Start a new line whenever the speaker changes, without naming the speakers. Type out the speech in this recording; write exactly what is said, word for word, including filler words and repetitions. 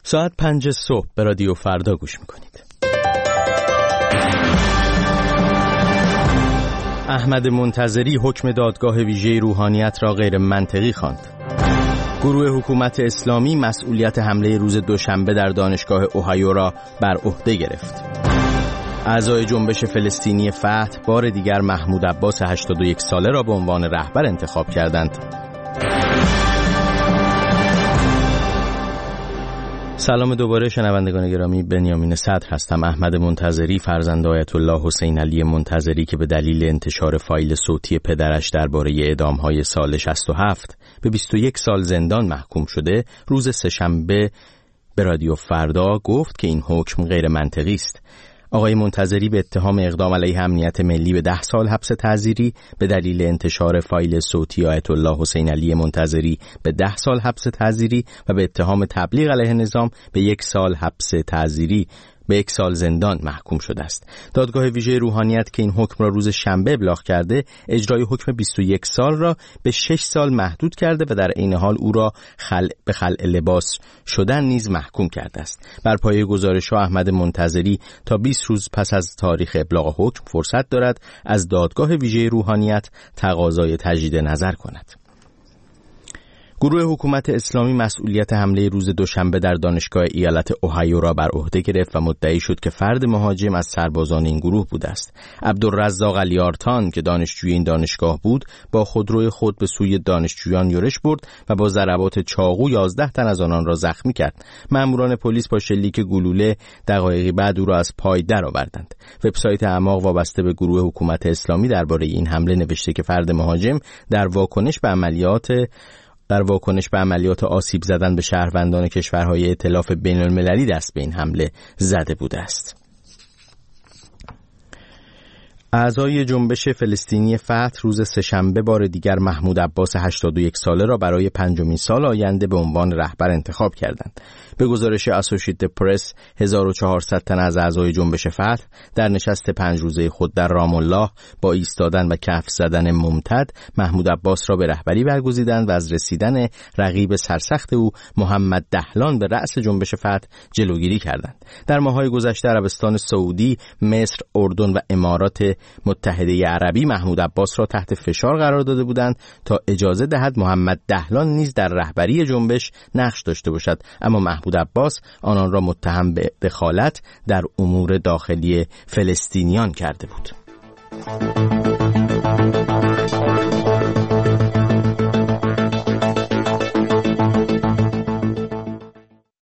ساعت پنج صبح به رادیو فردا گوش میکنید. احمد منتظری حکم دادگاه ویژه روحانیت را غیر منطقی خواند. گروه حکومت اسلامی مسئولیت حمله روز دوشنبه در دانشگاه اوهایو را بر عهده گرفت. اعضای جنبش فلسطینی فتح بار دیگر محمود عباس هشتاد و یک ساله را به عنوان رهبر انتخاب کردند. سلام دوباره شنوندگان گرامی، بنیامین صدر هستم. احمد منتظری فرزند آیت الله حسین علی منتظری که به دلیل انتشار فایل صوتی پدرش درباره اعدام‌های سال شصت و هفت به بیست و یک سال زندان محکوم شده، روز سه‌شنبه به رادیو فردا گفت که این حکم غیر منطقی است. آقای منتظری به اتهام اقدام علیه امنیت ملی به ده سال حبس تعزیری، به دلیل انتشار فایل صوتی آیت الله حسین علی منتظری به ده سال حبس تعزیری و به اتهام تبلیغ علیه نظام به یک سال حبس تعزیری به یک سال زندان محکوم شده است. دادگاه ویژه روحانیت که این حکم را روز شنبه ابلاغ کرده، اجرای حکم بیست و یک سال را به شش سال محدود کرده و در عین حال او را خلع به خلع لباس شدن نیز محکوم کرده است. بر پایه گزارش احمد منتظری تا بیست روز پس از تاریخ ابلاغ حکم فرصت دارد از دادگاه ویژه روحانیت تقاضای تجدید نظر کند. گروه حکومت اسلامی مسئولیت حمله روز دوشنبه در دانشگاه ایالت اوهایو را بر عهده گرفت و مدعی شد که فرد مهاجم از سربازان این گروه بوده است. عبدالرزاق علیارتان که دانشجوی این دانشگاه بود، با خودروی خود به سوی دانشجویان یورش برد و با ضربات چاقو یازده تن از آنان را زخمی کرد. ماموران پلیس با شلیک گلوله دقایقی بعد او را از پای درآوردند. وبسایت اعماق وابسته به گروه حکومت اسلامی درباره این حمله نوشته که فرد مهاجم در واکنش به عملیات در واکنش به عملیات آسیب زدن به شهروندان کشورهای ائتلاف بین‌المللی دست به این حمله زده بوده است. اعضای جنبش فلسطینی فتح روز سه‌شنبه بار دیگر محمود عباس هشتاد و یک ساله را برای پنجمین سال آینده به عنوان رهبر انتخاب کردند. به گزارش اسوسییتد پرس، هزار و چهارصد تن از اعضای جنبش فتح در نشست پنج روزه خود در رام الله با ایستادن و کف زدن ممتد محمود عباس را به رهبری برگزیدند و از رسیدن رقیب سرسخت او محمد دهلان به رأس جنبش فتح جلوگیری کردند. در ماه‌های گذشته عربستان سعودی، مصر، اردن و امارات متحده عربی محمود عباس را تحت فشار قرار داده بودند تا اجازه دهد محمد دهلان نیز در رهبری جنبش نقش داشته باشد، اما محمود عباس آنان را متهم به دخالت در امور داخلی فلسطینیان کرده بود.